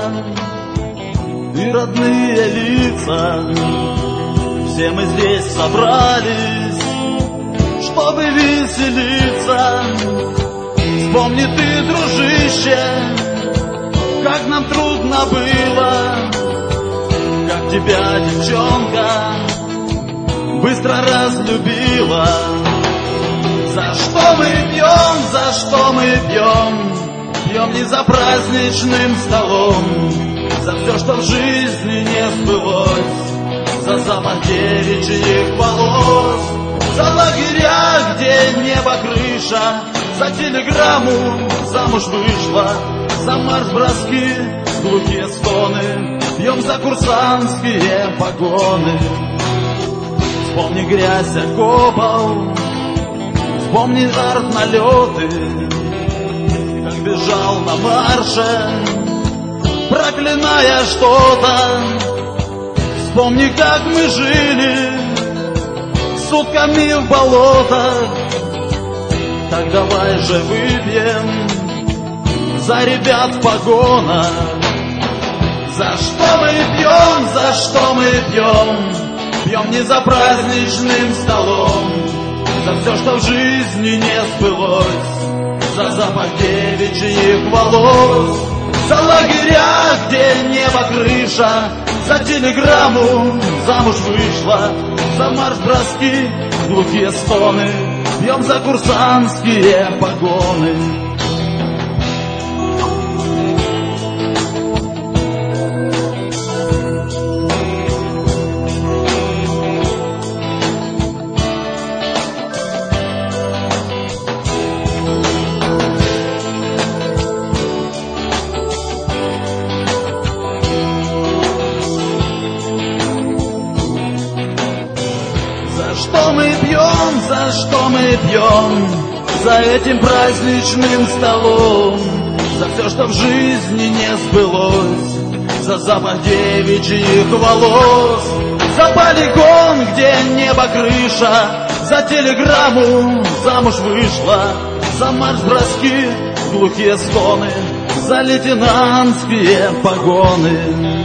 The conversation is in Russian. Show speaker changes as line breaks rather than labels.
и родные лица. Все мы здесь собрались, чтобы веселиться. Вспомни ты, дружище, как нам трудно было, как тебя, девчонка, быстро разлюбила. За что мы пьем, за что мы пьем? Пьем не за праздничным столом, за все, что в жизни не сбылось, за запах девичьих волос, за лагеря, где небо крыша, за телеграмму замуж вышла, за марш-броски, глухие стоны. Пьем за курсантские погоны. Вспомни грязь окопов, вспомни артналеты, как бежал на марше, проклиная что-то. Вспомни, как мы жили сутками в болотах. Так давай же выпьем за ребят в погонах. За что мы пьем, за что мы пьем? Пьем не за праздничным столом, за все, что в жизни не сбылось, за запах девичьих волос, за лагеря, где небо крыша, за телеграмму замуж вышла, за марш-броски, глухие стоны. Пьем за курсантские погоны. За что мы пьем, за что мы пьем? За этим праздничным столом, за все, что в жизни не сбылось, за запах девичьих волос, за полигон, где небо крыша, за телеграмму замуж вышла, за марш-броски, глухие стоны, за лейтенантские погоны.